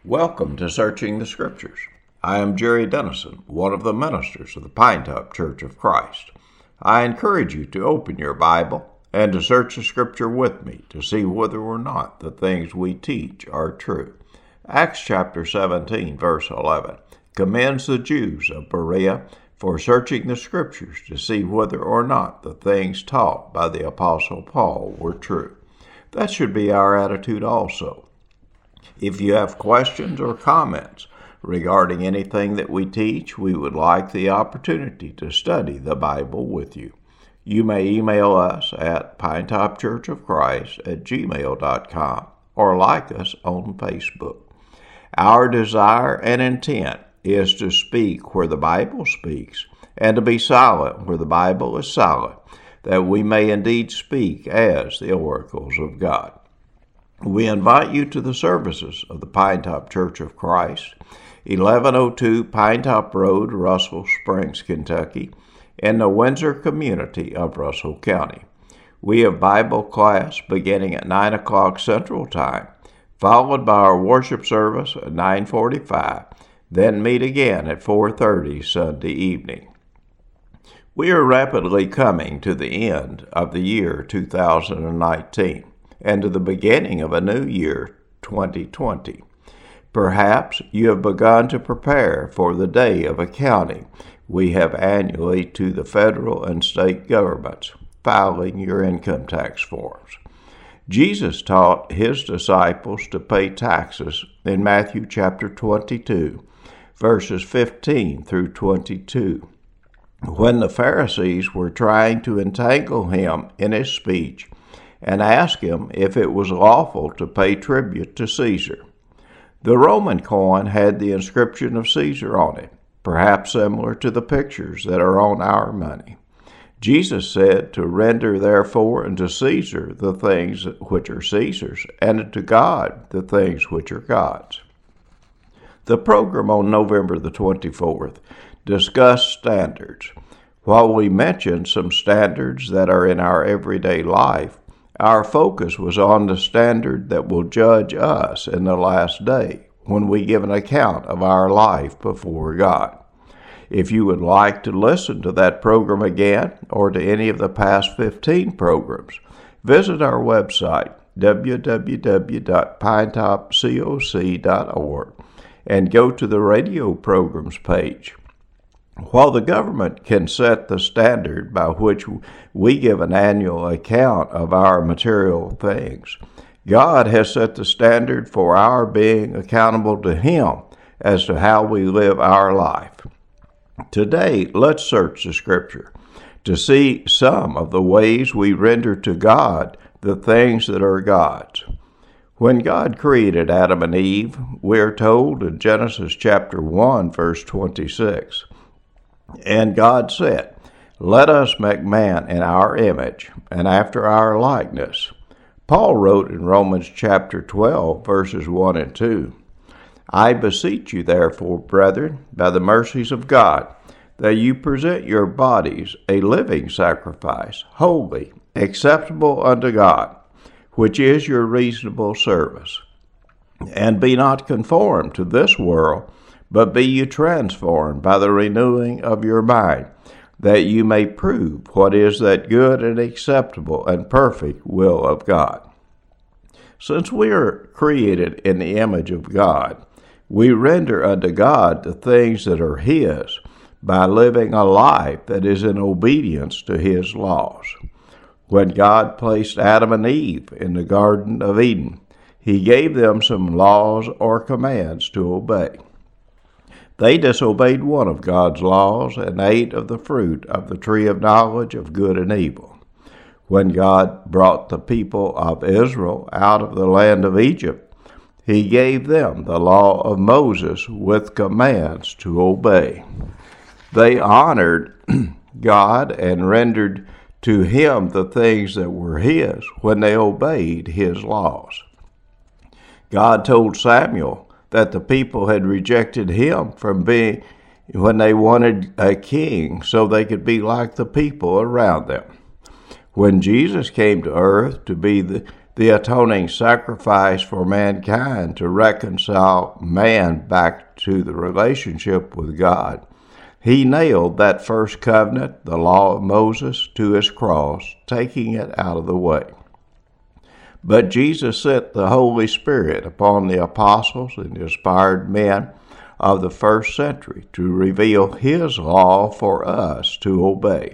Welcome to Searching the Scriptures. I am Jerry Dennison, one of the ministers of the Pinetop Church of Christ. I encourage you to open your Bible and to search the Scripture with me to see whether or not the things we teach are true. Acts chapter 17, verse 11, commends the Jews of Berea for searching the Scriptures to see whether or not the things taught by the Apostle Paul were true. That should be our attitude also. If you have questions or comments regarding anything that we teach, we would like the opportunity to study the Bible with you. You may email us at pinetopchurchofchrist@gmail.com or like us on Facebook. Our desire and intent is to speak where the Bible speaks and to be silent where the Bible is silent, that we may indeed speak as the oracles of God. We invite you to the services of the Pinetop Church of Christ, 1102 Pinetop Road, Russell Springs, Kentucky, in the Windsor community of Russell County. We have Bible class beginning at 9 o'clock Central Time, followed by our worship service at 9:45, then meet again at 4:30 Sunday evening. We are rapidly coming to the end of the year 2019. And to the beginning of a new year, 2020. Perhaps you have begun to prepare for the day of accounting we have annually to the federal and state governments, filing your income tax forms. Jesus taught his disciples to pay taxes in Matthew chapter 22, verses 15 through 22. When the Pharisees were trying to entangle him in his speech, and asked him if it was lawful to pay tribute to Caesar. The Roman coin had the inscription of Caesar on it, perhaps similar to the pictures that are on our money. Jesus said to render therefore unto Caesar the things which are Caesar's, and unto God the things which are God's. The program on November the 24th discussed standards. While we mentioned some standards that are in our everyday life, our focus was on the standard that will judge us in the last day when we give an account of our life before God. If you would like to listen to that program again or to any of the past 15 programs, visit our website, www.pinetopcoc.org, and go to the radio programs page. While the government can set the standard by which we give an annual account of our material things, God has set the standard for our being accountable to Him as to how we live our life. Today, let's search the Scripture to see some of the ways we render to God the things that are God's. When God created Adam and Eve, we are told in Genesis chapter 1, verse 26, "And God said, Let us make man in our image, and after our likeness." Paul wrote in Romans chapter 12, verses 1 and 2, "I beseech you therefore, brethren, by the mercies of God, that you present your bodies a living sacrifice, holy, acceptable unto God, which is your reasonable service. And be not conformed to this world, but be ye transformed by the renewing of your mind, that you may prove what is that good and acceptable and perfect will of God." Since we are created in the image of God, we render unto God the things that are His by living a life that is in obedience to His laws. When God placed Adam and Eve in the Garden of Eden, He gave them some laws or commands to obey. They disobeyed one of God's laws and ate of the fruit of the tree of knowledge of good and evil. When God brought the people of Israel out of the land of Egypt, He gave them the law of Moses with commands to obey. They honored God and rendered to Him the things that were His when they obeyed His laws. God told Samuel that the people had rejected Him from being when they wanted a king so they could be like the people around them. When Jesus came to earth to be the atoning sacrifice for mankind to reconcile man back to the relationship with God. He nailed that first covenant, the law of Moses, to his cross, taking it out of the way. But Jesus sent the Holy Spirit upon the apostles and inspired men of the first century to reveal his law for us to obey.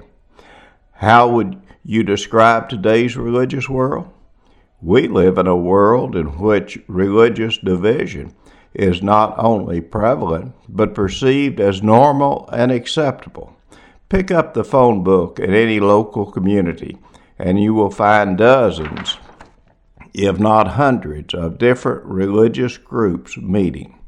How would you describe today's religious world? We live in a world in which religious division is not only prevalent, but perceived as normal and acceptable. Pick up the phone book in any local community, and you will find dozens, if not hundreds, of different religious groups meeting.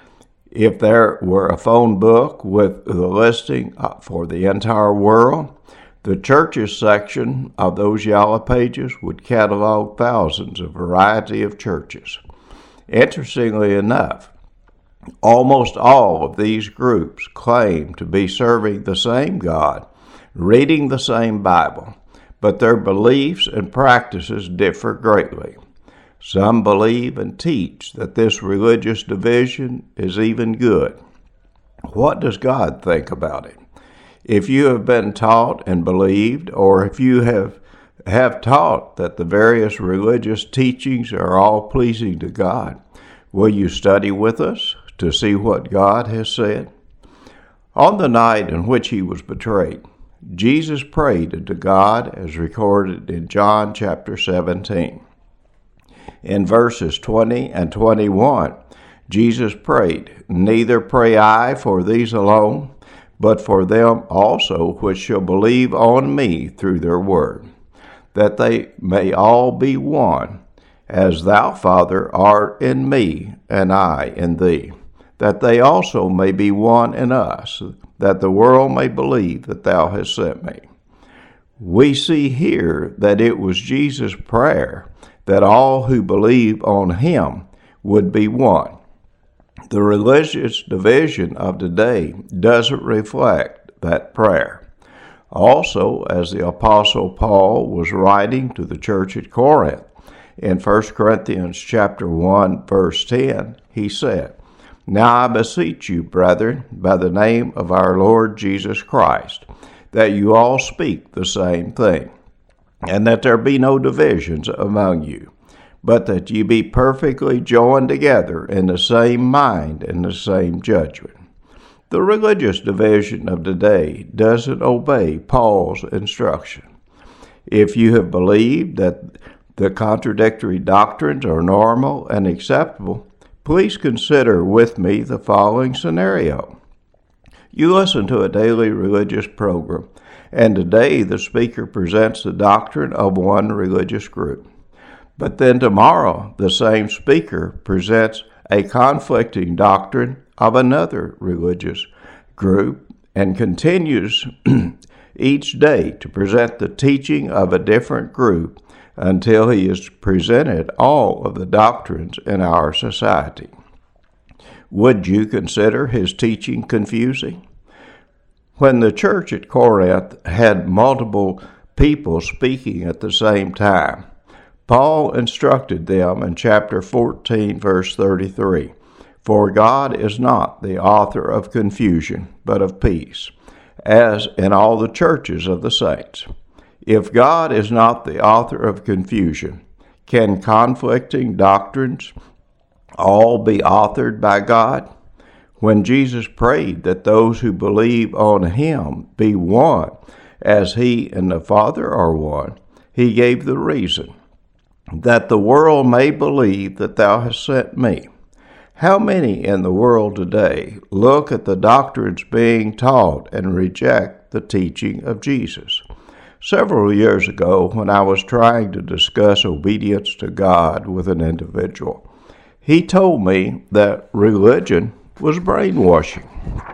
If there were a phone book with the listing for the entire world, the churches section of those yellow pages would catalog thousands of variety of churches. Interestingly enough, almost all of these groups claim to be serving the same God, reading the same Bible, but their beliefs and practices differ greatly. Some believe and teach that this religious division is even good. What does God think about it? If you have been taught and believed, or if you have taught that the various religious teachings are all pleasing to God, will you study with us to see what God has said? On the night in which he was betrayed, Jesus prayed unto God as recorded in John chapter 17. In verses 20 and 21, Jesus prayed, "Neither pray I for these alone, but for them also which shall believe on me through their word, that they may all be one, as thou, Father, art in me, and I in thee, that they also may be one in us, that the world may believe that thou hast sent me." We see here that it was Jesus' prayer that all who believe on him would be one. The religious division of today doesn't reflect that prayer. Also, as the Apostle Paul was writing to the church at Corinth, in 1 Corinthians chapter 1, verse 10, he said, "Now I beseech you, brethren, by the name of our Lord Jesus Christ, that you all speak the same thing, and that there be no divisions among you, but that ye be perfectly joined together in the same mind and the same judgment." The religious division of today doesn't obey Paul's instruction. If you have believed that the contradictory doctrines are normal and acceptable, please consider with me the following scenario. You listen to a daily religious program, and today the speaker presents the doctrine of one religious group. But then tomorrow, the same speaker presents a conflicting doctrine of another religious group and continues each day to present the teaching of a different group until he has presented all of the doctrines in our society. Would you consider his teaching confusing? When the church at Corinth had multiple people speaking at the same time, Paul instructed them in chapter 14, verse 33, "For God is not the author of confusion, but of peace, as in all the churches of the saints." If God is not the author of confusion, can conflicting doctrines all be authored by God? When Jesus prayed that those who believe on him be one, as he and the Father are one, he gave the reason, "that the world may believe that thou hast sent me." How many in the world today look at the doctrines being taught and reject the teaching of Jesus? Several years ago, when I was trying to discuss obedience to God with an individual, he told me that religion was brainwashing.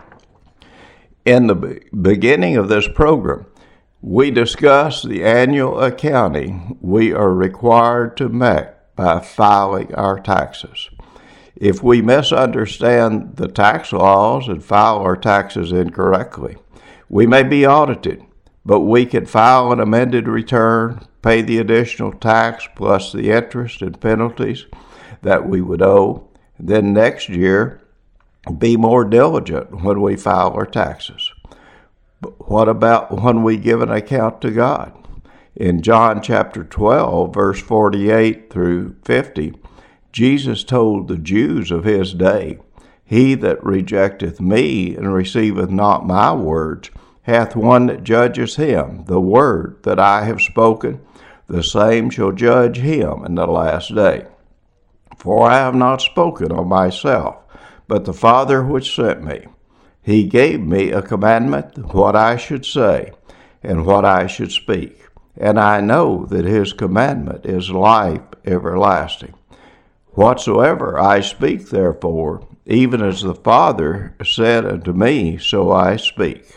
In the beginning of this program, we discussed the annual accounting we are required to make by filing our taxes. If we misunderstand the tax laws and file our taxes incorrectly, we may be audited, but we could file an amended return, pay the additional tax plus the interest and penalties that we would owe. Then next year, be more diligent when we file our taxes. But what about when we give an account to God? In John chapter 12, verse 48 through 50, Jesus told the Jews of his day, "He that rejecteth me and receiveth not my words hath one that judges him. The word that I have spoken, the same shall judge him in the last day. For I have not spoken of myself, but the Father which sent me. He gave me a commandment, what I should say, and what I should speak. And I know that his commandment is life everlasting. Whatsoever I speak, therefore, even as the Father said unto me, so I speak."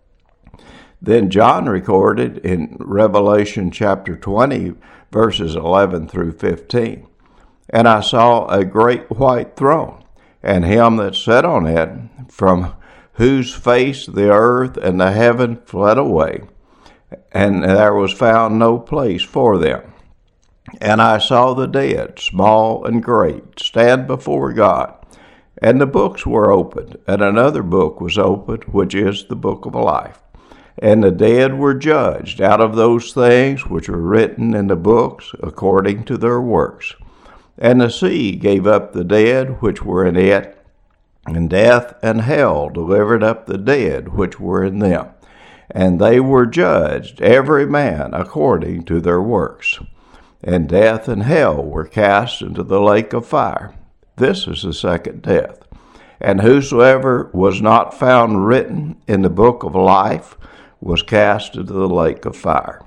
Then John recorded in Revelation chapter 20, verses 11 through 15, "And I saw a great white throne, and him that sat on it, from whose face the earth and the heaven fled away, and there was found no place for them. And I saw the dead, small and great, stand before God, and the books were opened, and another book was opened, which is the book of life. And the dead were judged out of those things which were written in the books according to their works. And the sea gave up the dead which were in it, and death and hell delivered up the dead which were in them. And they were judged, every man according to their works. And death and hell were cast into the lake of fire. This is the second death. And whosoever was not found written in the book of life was cast into the lake of fire."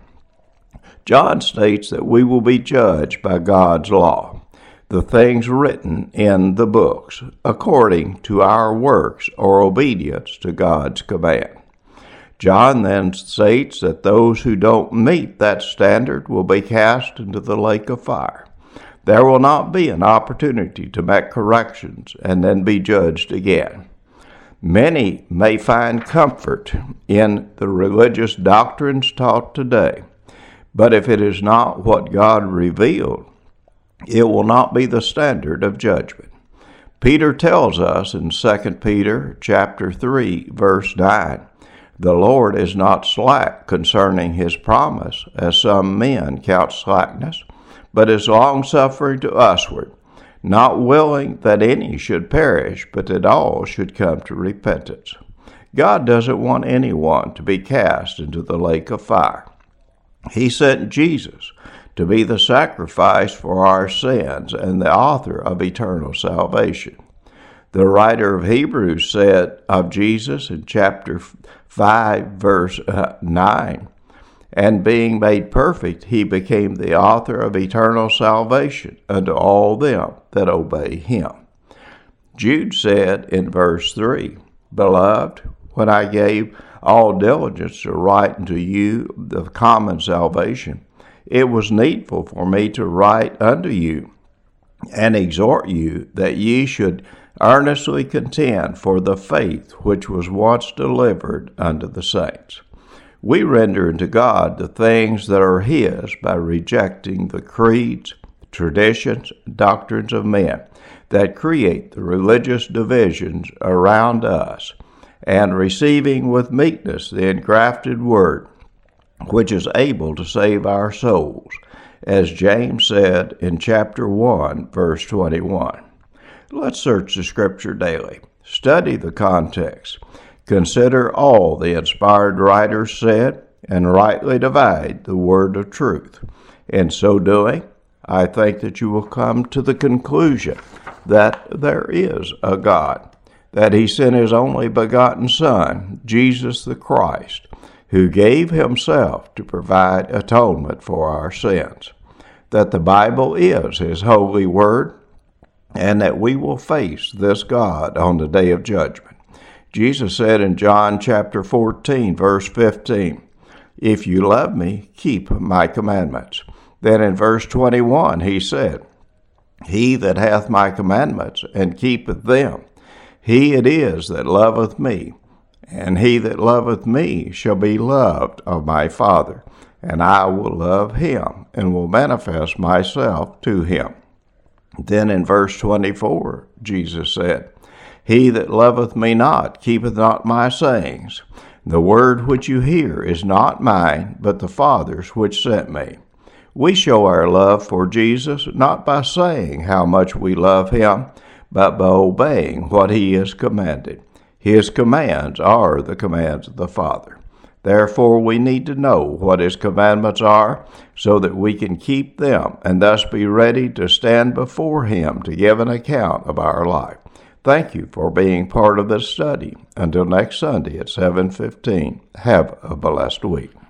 John states that we will be judged by God's law, the things written in the books, according to our works or obedience to God's command. John then states that those who don't meet that standard will be cast into the lake of fire. There will not be an opportunity to make corrections and then be judged again. Many may find comfort in the religious doctrines taught today, but if it is not what God revealed, it will not be the standard of judgment. Peter tells us in 2 Peter chapter 3, verse 9, "The Lord is not slack concerning his promise, as some men count slackness, but is longsuffering to usward, not willing that any should perish, but that all should come to repentance." God doesn't want anyone to be cast into the lake of fire. He sent Jesus to be the sacrifice for our sins and the author of eternal salvation. The writer of Hebrews said of Jesus in chapter 5, verse 9, "And being made perfect, he became the author of eternal salvation unto all them that obey him." Jude said in verse 3, "Beloved, when I gave all diligence to write unto you the common salvation, it was needful for me to write unto you and exhort you that ye should earnestly contend for the faith which was once delivered unto the saints." We render unto God the things that are his by rejecting the creeds, traditions, doctrines of men that create the religious divisions around us, and receiving with meekness the engrafted word, which is able to save our souls, as James said in chapter 1, verse 21. Let's search the Scripture daily, study the context, consider all the inspired writers said, and rightly divide the word of truth. In so doing, I think that you will come to the conclusion that there is a God, that he sent his only begotten Son, Jesus the Christ, who gave himself to provide atonement for our sins, that the Bible is his holy word, and that we will face this God on the day of judgment. Jesus said in John chapter 14, verse 15, "If you love me, keep my commandments." Then in verse 21 he said, "He that hath my commandments and keepeth them, he it is that loveth me. And he that loveth me shall be loved of my Father, and I will love him, and will manifest myself to him. Then in verse 24, Jesus said, He that loveth me not keepeth not my sayings. The word which you hear is not mine, but the Father's which sent me. We show our love for Jesus not by saying how much we love him, but by obeying what he has commanded. His commands are the commands of the Father. Therefore, we need to know what his commandments are so that we can keep them and thus be ready to stand before him to give an account of our life. Thank you for being part of this study. Until next Sunday at 7:15, have a blessed week.